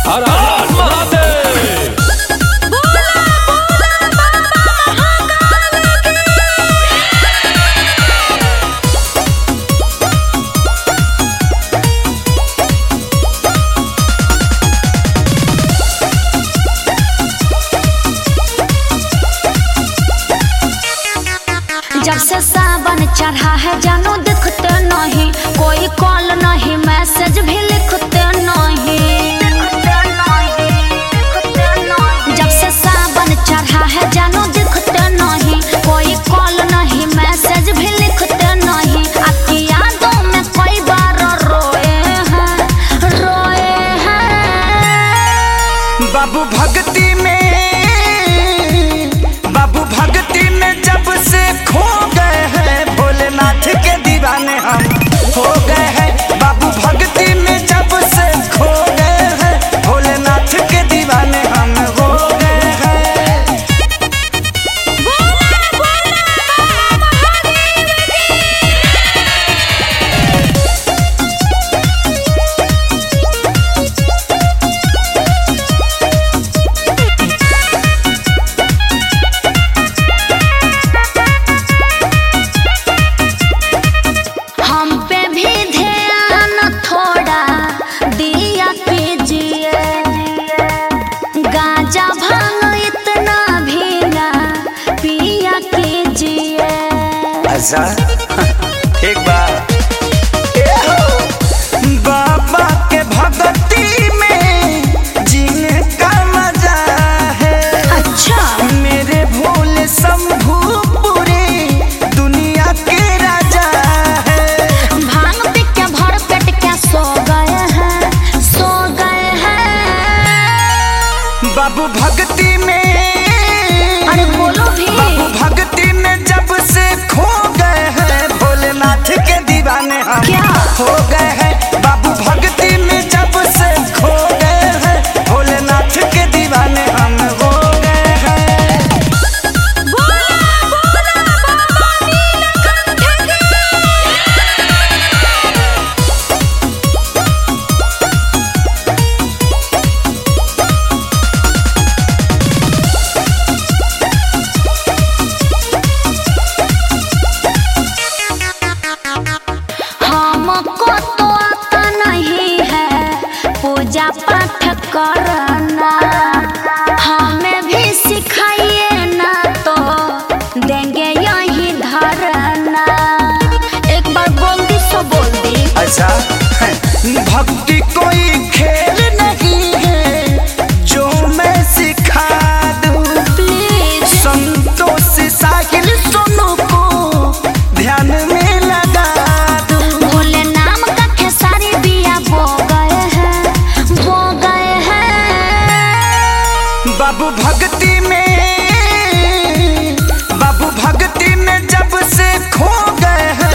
हर हर महादेव। जब से सावन चढ़ा है जानू दिखते नहीं, कोई कॉल नहीं मैसेज भी लिखते नहीं। जब से सावन चढ़ा है जानू दिखते नहीं, कोई कॉल नहीं मैसेज भी लिखते नहीं। आपकी यादों में कई बार रोए हैं बाबू भक्ति में जब से खो गए हैं भोलेनाथ के दीवाने हम हो गए हैं। बाबू भक्ति में जब से खो गए हैं भोलेनाथ के दीवाने हम हो गए हैं। हम पे भी ध्यान थोड़ा दिया कीजिए, गांजा भांग इतना भी ना पिया कीजिए। अच्छा एक बार बाबा के भक्ति में जीने का मजा है। अच्छा मेरे भोले शंभू पूरी दुनिया के राजा है। भांग पी के भर पेट क्या सो गए हैं बाबू भक्ति में। अरे बोलो भी। बाबू भक्ति में जब से खो गए हैं भोलेनाथ के दीवाने हम क्या? हो गए हैं। बाबू भक्ति में जब से खो गए हैं भोलेनाथ के दीवाने हम हो गए हैं। हमको तो आता नहीं है पूजा पाठ करना, हमें भी सिखाइए ना तो देंगे यही धरना। एक बार बोल दी सो बोल दी। अच्छा भक्ति कोई खेल नहीं है जो मैं सिखा दूं। प्लीज संतोष साहिल सोनू को ध्यान में लगा दूं। भोले नाम का खेसारी बिया बो गए हैं बाबू भक्ति में। बाबू भक्ति में जब से खो गए हैं